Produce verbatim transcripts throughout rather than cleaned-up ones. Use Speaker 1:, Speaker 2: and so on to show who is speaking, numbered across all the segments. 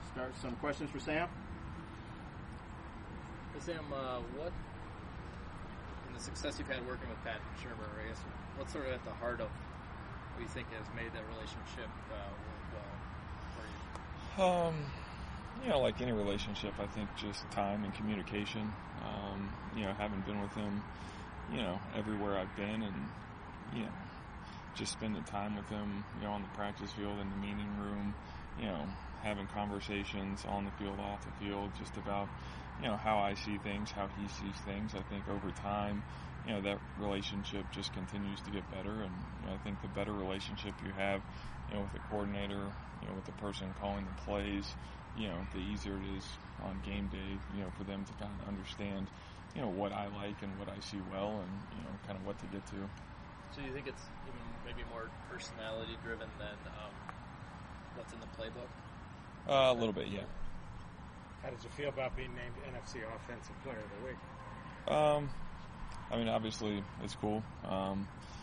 Speaker 1: start some questions for Sam.
Speaker 2: Hey Sam, uh, what in the success you've had working with Pat Shurmur, I guess, what's sort of at the heart of what you think has made that relationship uh, work well for you?
Speaker 3: Um, you know, like any relationship, I think just time and communication. Um, you know, having been with him, you know, everywhere I've been, and you know, just spending time with him, you know, on the practice field, in the meeting room, you know, having conversations on the field, off the field, just about, you know, how I see things, how he sees things. I think over time, you know, that relationship just continues to get better, and you know, I think the better relationship you have, you know, with the coordinator, you know, with the person calling the plays, you know, the easier it is on game day, you know, for them to kind of understand, you know, what I like and what I see well, and you know, kind of what to get to.
Speaker 2: So you think it's even maybe more personality driven than um, what's in the playbook?
Speaker 3: Uh, a little bit, yeah.
Speaker 4: How did you feel about being named N F C Offensive Player of the Week?
Speaker 3: Um, I mean, obviously, it's cool. Um,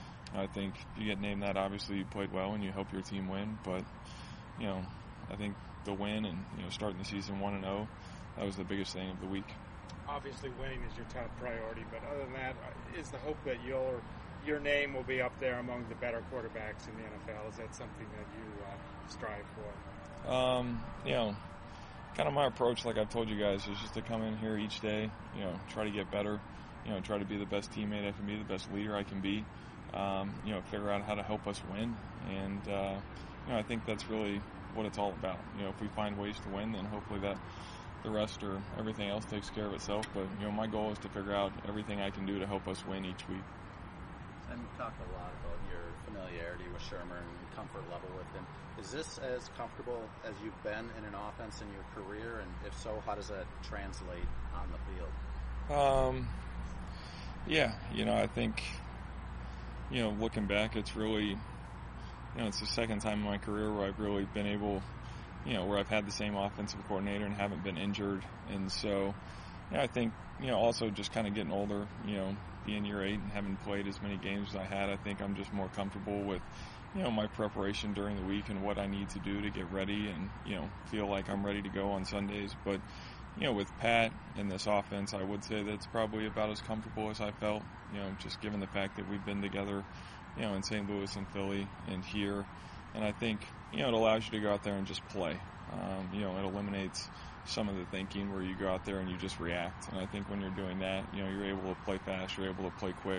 Speaker 3: I think if you get named that, obviously you played well and you help your team win. But, you know, I think the win and, you know, starting the season one and oh, that was the biggest thing of the week.
Speaker 4: Obviously, winning is your top priority. But other than that, is the hope that your your name will be up there among the better quarterbacks in the N F L? Is that something that you uh, strive for?
Speaker 3: Um, you know, kind of my approach, like I've told you guys, is just to come in here each day, you know, try to get better, you know, try to be the best teammate I can be, the best leader I can be, um, you know, figure out how to help us win. And, uh, you know, I think that's really what it's all about. You know, if we find ways to win, then hopefully that the rest or everything else takes care of itself. But, you know, my goal is to figure out everything I can do to help us win each week.
Speaker 5: And you talked a lot about your familiarity with Shurmur and comfort level with him. Is this as comfortable as you've been in an offense in your career? And if so, how does that translate on the field?
Speaker 3: Um, yeah, you know, I think, you know, looking back, it's really, you know, it's the second time in my career where I've really been able, you know, where I've had the same offensive coordinator and haven't been injured. And so, you know, I think, you know, also just kind of getting older, you know, being year eight and having played as many games as I had, I think I'm just more comfortable with, you know, my preparation during the week and what I need to do to get ready and, you know, feel like I'm ready to go on Sundays. But, you know, with Pat in this offense, I would say that's probably about as comfortable as I felt, you know, just given the fact that we've been together, you know, in Saint Louis and Philly and here. And I think, you know, it allows you to go out there and just play. Um, you know, it eliminates some of the thinking where you go out there and you just react. And I think when you're doing that, you know, you're able to play fast, you're able to play quick,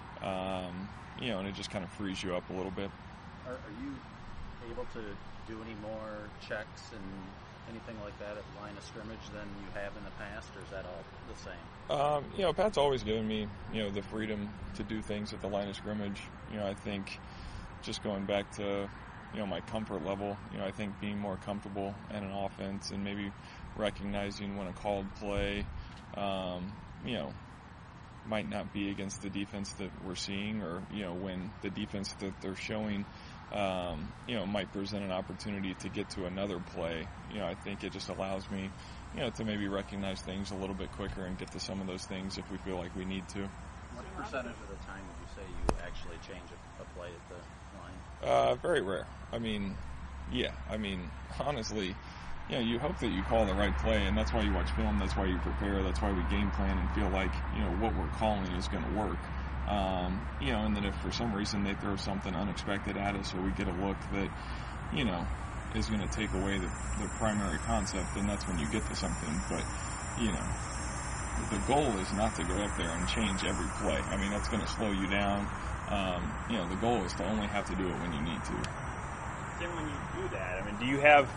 Speaker 3: um, you know, and it just kind of frees you up a little bit.
Speaker 5: Are, are you able to do any more checks and anything like that at the line of scrimmage than you have in the past, or is that all the same?
Speaker 3: Um, you know, Pat's always given me, you know, the freedom to do things at the line of scrimmage. You know, I think just going back to, you know, my comfort level, you know, I think being more comfortable in an offense and maybe recognizing when a called play, um, you know, might not be against the defense that we're seeing, or, you know, when the defense that they're showing, um, you know, might present an opportunity to get to another play. You know, I think it just allows me, you know, to maybe recognize things a little bit quicker and get to some of those things if we feel like we need to.
Speaker 5: What percentage of the time would you say you actually change a, a play at the line?
Speaker 3: Uh, very rare. I mean, yeah, I mean, honestly, you know, you hope that you call the right play, and that's why you watch film, that's why you prepare, that's why we game plan and feel like, you know, what we're calling is going to work. Um, you know, and then if for some reason they throw something unexpected at us or we get a look that, you know, is going to take away the, the primary concept, then that's when you get to something. But, you know, the goal is not to go up there and change every play. I mean, that's going to slow you down. Um, you know, the goal is to only have to do it when you need to.
Speaker 6: Then when you do that, I mean, do you have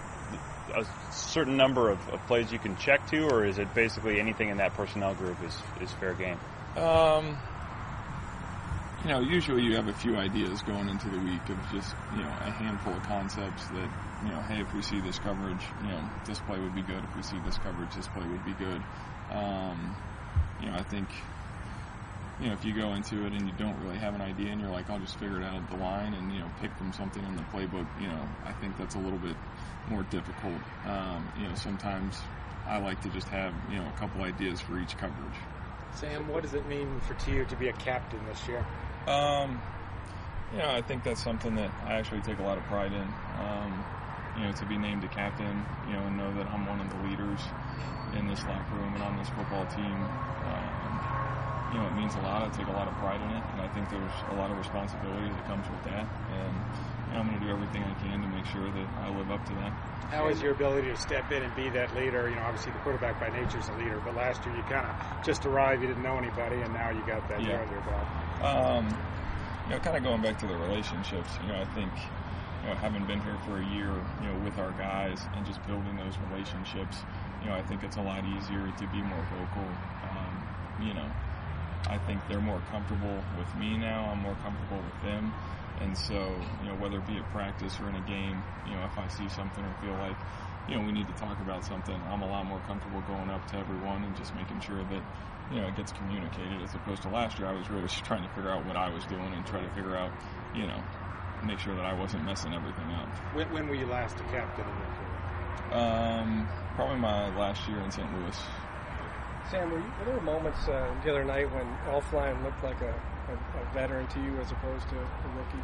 Speaker 6: a certain number of, of plays you can check to, or is it basically anything in that personnel group is, is fair game?
Speaker 3: Um, you know, usually you have a few ideas going into the week of just, you know, a handful of concepts that, you know, hey, if we see this coverage, you know, this play would be good. If we see this coverage, this play would be good. Um, you know, I think, you know, if you go into it and you don't really have an idea and you're like, I'll just figure it out at the line and, you know, pick from something in the playbook, you know, I think that's a little bit more difficult. Um, you know, sometimes I like to just have, you know, a couple ideas for each coverage.
Speaker 4: Sam, what does it mean for to you to be a captain this year?
Speaker 3: Um, you know, I think that's something that I actually take a lot of pride in. Um, you know, to be named a captain, you know, and know that I'm one of the leaders in this locker room and on this football team, um, you know, it means a lot. I take a lot of pride in it, and I think there's a lot of responsibility that comes with that. And you know, I'm going to do everything I can to make sure that I live up to that.
Speaker 4: How is your ability to step in and be that leader? You know, obviously the quarterback by nature is a leader, but last year you kind of just arrived, you didn't know anybody, and now you got that
Speaker 3: yeah.
Speaker 4: year under your belt.
Speaker 3: Um, you know, kind of going back to the relationships, you know, I think, you know, having been here for a year, you know, with our guys and just building those relationships, you know, I think it's a lot easier to be more vocal. Um, you know, I think they're more comfortable with me now. I'm more comfortable with them. And so, you know, whether it be at practice or in a game, you know, if I see something or feel like, you know, we need to talk about something, I'm a lot more comfortable going up to everyone and just making sure that, you know, it gets communicated, as opposed to last year I was really just trying to figure out what I was doing and try to figure out, you know, make sure that I wasn't messing everything up.
Speaker 4: When, when were you last a captain in your career?
Speaker 3: Um, probably my last year in Saint Louis.
Speaker 1: Sam, were, you, were there moments uh, the other night when Elflein looked like a, a, a veteran to you as opposed to a rookie?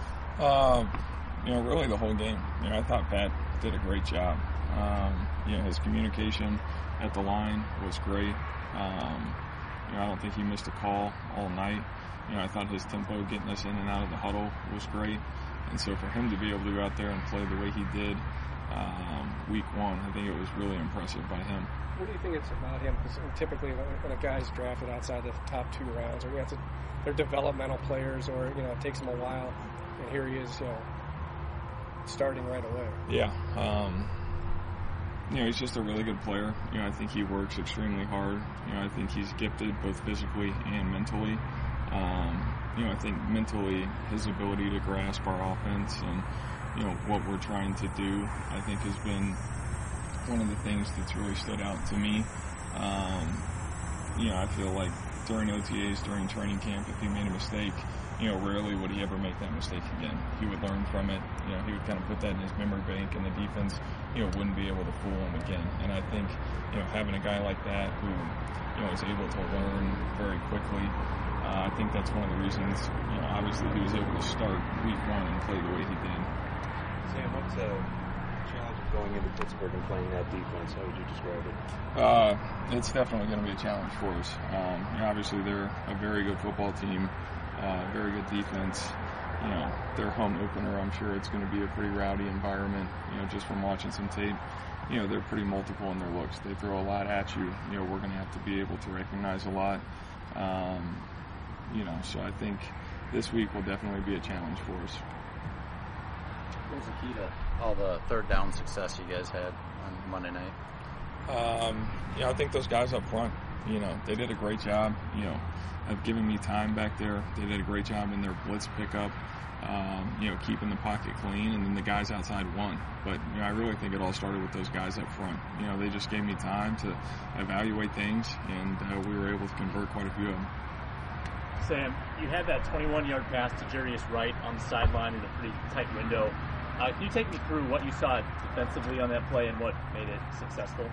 Speaker 3: Um, you know, really the whole game. You know, I thought Pat did a great job. Um, you know, his communication at the line was great. Um, you know, I don't think he missed a call all night. You know, I thought his tempo getting us in and out of the huddle was great. And so for him to be able to go out there and play the way he did um, week one, I think it was really impressive by him.
Speaker 1: What do you think it's about him? Because typically when a guy's drafted outside the top two rounds, or to, they're developmental players, or, you know, it takes them a while, and here he is, you know, starting right away.
Speaker 3: Yeah. Um, you know, he's just a really good player. You know, I think he works extremely hard. You know, I think he's gifted both physically and mentally. Um, you know, I think mentally his ability to grasp our offense and, you know, what we're trying to do, I think has been one of the things that's really stood out to me. Um, you know, I feel like during O T As, during training camp, if he made a mistake, you know, rarely would he ever make that mistake again. He would learn from it. You know, he would kind of put that in his memory bank, and the defense, you know, wouldn't be able to fool him again. And I think, you know, having a guy like that who, you know, is able to learn very quickly, uh, I think that's one of the reasons, you know, obviously he was able to start week one and play the way he did.
Speaker 7: Sam, what's the challenge of going into Pittsburgh and playing that defense? How would you describe it?
Speaker 3: Uh, it's definitely going to be a challenge for us. Um, you know, obviously they're a very good football team. Uh, very good defense. You know, their home opener, I'm sure it's going to be a pretty rowdy environment. You know, just from watching some tape, you know, they're pretty multiple in their looks. They throw a lot at you. You know, we're going to have to be able to recognize a lot. Um, you know, so I think this week will definitely be a challenge for us.
Speaker 5: What was the key to all the third down success you guys had on Monday night?
Speaker 3: Um, you know, I think those guys up front, you know, they did a great job, you know, of giving me time back there. They did a great job in their blitz pickup, um, you know, keeping the pocket clean, and then the guys outside won. But, you know, I really think it all started with those guys up front. You know, they just gave me time to evaluate things, and uh, we were able to convert quite a few of them.
Speaker 8: Sam, you had that twenty-one-yard pass to Jarius Wright on the sideline in a pretty tight window. Uh, can you take me through what you saw defensively on that play and what made it successful?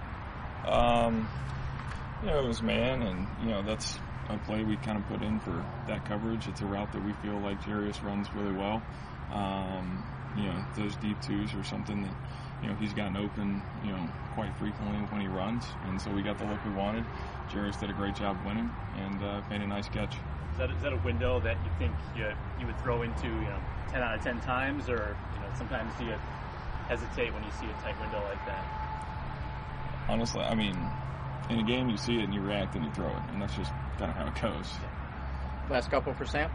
Speaker 3: Um, you know, it was man, and, you know, that's a play we kind of put in for that coverage. It's a route that we feel like Jarius runs really well. Um, you know, those deep twos are something that, you know, he's gotten open, you know, quite frequently when he runs, and so we got the look we wanted. Jarius did a great job winning and uh, made a nice catch.
Speaker 8: Is that, is that a window that you think you, you would throw into, you know, ten out of ten times, or, you know, sometimes do you hesitate when you see a tight window like that?
Speaker 3: Honestly, I mean, in a game you see it and you react and you throw it, and that's just kind of how it goes.
Speaker 2: Last couple for Sam.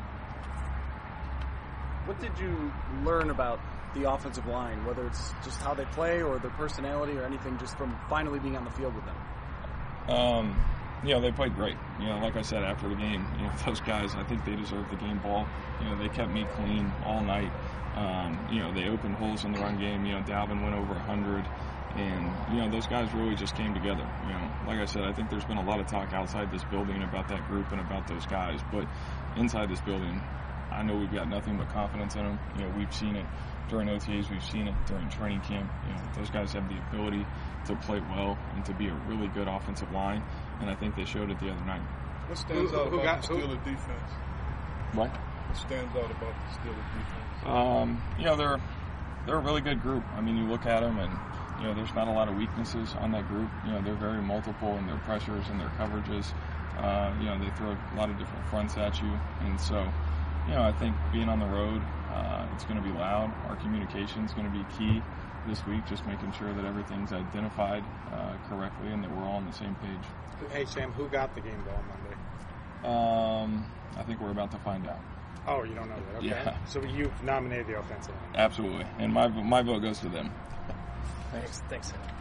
Speaker 9: What did you learn about the offensive line, whether it's just how they play or their personality or anything, just from finally being on the field with them?
Speaker 3: Um, you know, they played great. You know, like I said after the game, you know, those guys, I think they deserve the game ball. You know, they kept me clean all night. Um, you know, they opened holes in the run game. You know, Dalvin went over one hundred. And, you know, those guys really just came together. You know, like I said, I think there's been a lot of talk outside this building about that group and about those guys. But inside this building, I know we've got nothing but confidence in them. You know, we've seen it during O T As. We've seen it during training camp. You know, those guys have the ability to play well and to be a really good offensive line. And I think they showed it the other night.
Speaker 10: What stands
Speaker 4: Who-
Speaker 10: out
Speaker 4: who
Speaker 10: about
Speaker 4: got-
Speaker 10: the
Speaker 4: who-
Speaker 10: Steelers defense?
Speaker 3: What?
Speaker 10: What stands out about the Steelers defense?
Speaker 3: Um, you know, they're they're a really good group. I mean, you look at them and, you know, there's not a lot of weaknesses on that group. You know, they're very multiple in their pressures and their coverages. Uh, you know, they throw a lot of different fronts at you. And so, you know, I think being on the road, uh, it's going to be loud. Our communication is going to be key this week, just making sure that everything's identified uh, correctly and that we're all on the same page.
Speaker 4: Hey, Sam, who got the game ball Monday?
Speaker 3: Um, I think we're about to find out.
Speaker 4: Oh, you don't know that? Okay.
Speaker 3: Yeah.
Speaker 4: So you've nominated the offensive line.
Speaker 3: Absolutely. And my my vote goes to them.
Speaker 1: Thanks. Thanks, Sam.